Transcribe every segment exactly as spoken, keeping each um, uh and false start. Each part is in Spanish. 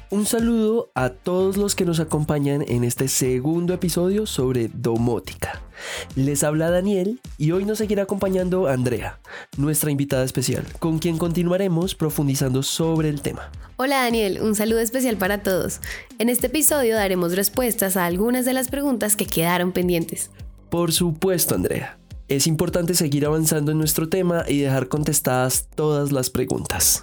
Un saludo a todos los que nos acompañan en este segundo episodio sobre domótica. Les habla Daniel y hoy nos seguirá acompañando Andrea, nuestra invitada especial, con quien continuaremos profundizando sobre el tema. Hola Daniel, un saludo especial para todos. En este episodio daremos respuestas a algunas de las preguntas que quedaron pendientes. Por supuesto, Andrea. Es importante seguir avanzando en nuestro tema y dejar contestadas todas las preguntas.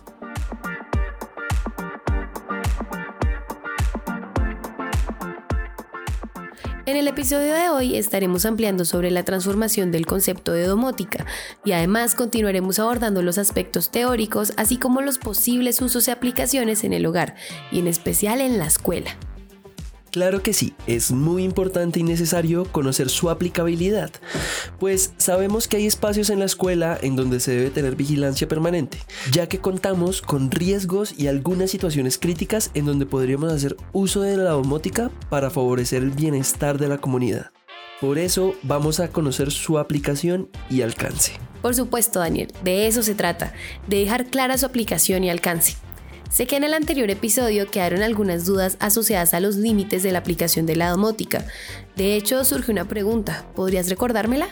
En el episodio de hoy estaremos ampliando sobre la transformación del concepto de domótica y además continuaremos abordando los aspectos teóricos así como los posibles usos y aplicaciones en el hogar y en especial en la escuela. Claro que sí, es muy importante y necesario conocer su aplicabilidad, pues sabemos que hay espacios en la escuela en donde se debe tener vigilancia permanente, ya que contamos con riesgos y algunas situaciones críticas en donde podríamos hacer uso de la domótica para favorecer el bienestar de la comunidad. Por eso vamos a conocer su aplicación y alcance. Por supuesto, Daniel, de eso se trata, de dejar clara su aplicación y alcance. Sé que en el anterior episodio quedaron algunas dudas asociadas a los límites de la aplicación de la domótica. De hecho, surge una pregunta. ¿Podrías recordármela?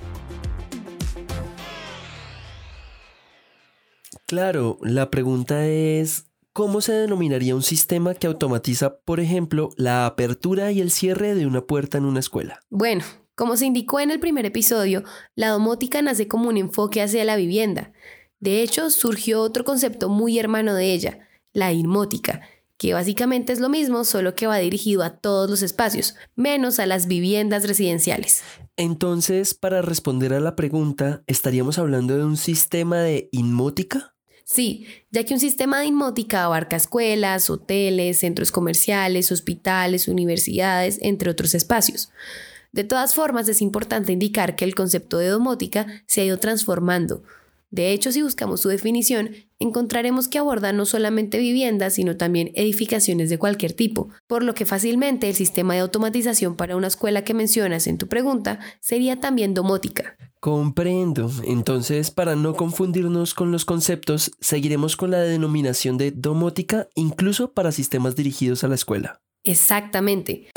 Claro, la pregunta es, ¿cómo se denominaría un sistema que automatiza, por ejemplo, la apertura y el cierre de una puerta en una escuela? Bueno, como se indicó en el primer episodio, la domótica nace como un enfoque hacia la vivienda. De hecho, surgió otro concepto muy hermano de ella, la inmótica, que básicamente es lo mismo, solo que va dirigido a todos los espacios, menos a las viviendas residenciales. Entonces, para responder a la pregunta, ¿estaríamos hablando de un sistema de inmótica? Sí, ya que un sistema de inmótica abarca escuelas, hoteles, centros comerciales, hospitales, universidades, entre otros espacios. De todas formas, es importante indicar que el concepto de domótica se ha ido transformando. De hecho, si buscamos su definición, encontraremos que aborda no solamente viviendas, sino también edificaciones de cualquier tipo, por lo que fácilmente el sistema de automatización para una escuela que mencionas en tu pregunta sería también domótica. Comprendo. Entonces, para no confundirnos con los conceptos, seguiremos con la denominación de domótica incluso para sistemas dirigidos a la escuela. Exactamente.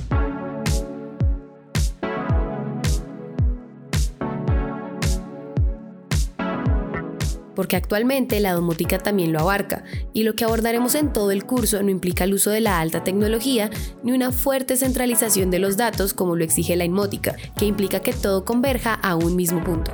Porque actualmente la domótica también lo abarca, y lo que abordaremos en todo el curso no implica el uso de la alta tecnología ni una fuerte centralización de los datos como lo exige la inmótica, que implica que todo converja a un mismo punto.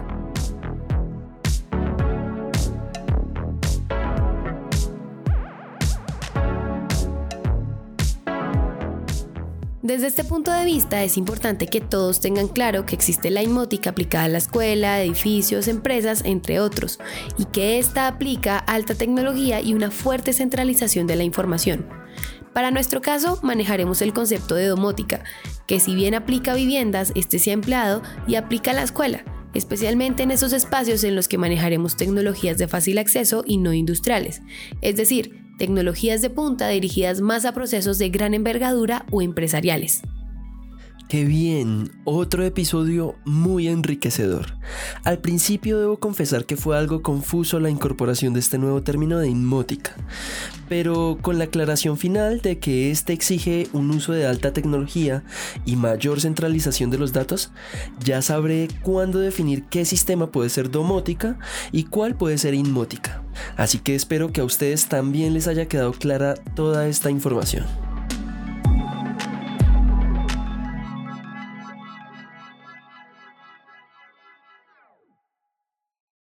Desde este punto de vista es importante que todos tengan claro que existe la inmótica aplicada a la escuela, edificios, empresas, entre otros, y que esta aplica alta tecnología y una fuerte centralización de la información. Para nuestro caso, manejaremos el concepto de domótica, que si bien aplica a viviendas, este se ha empleado y aplica a la escuela, especialmente en esos espacios en los que manejaremos tecnologías de fácil acceso y no industriales, es decir, tecnologías de punta dirigidas más a procesos de gran envergadura o empresariales. ¡Qué bien! Otro episodio muy enriquecedor. Al principio debo confesar que fue algo confuso la incorporación de este nuevo término de inmótica, pero con la aclaración final de que este exige un uso de alta tecnología y mayor centralización de los datos, ya sabré cuándo definir qué sistema puede ser domótica y cuál puede ser inmótica. Así que espero que a ustedes también les haya quedado clara toda esta información.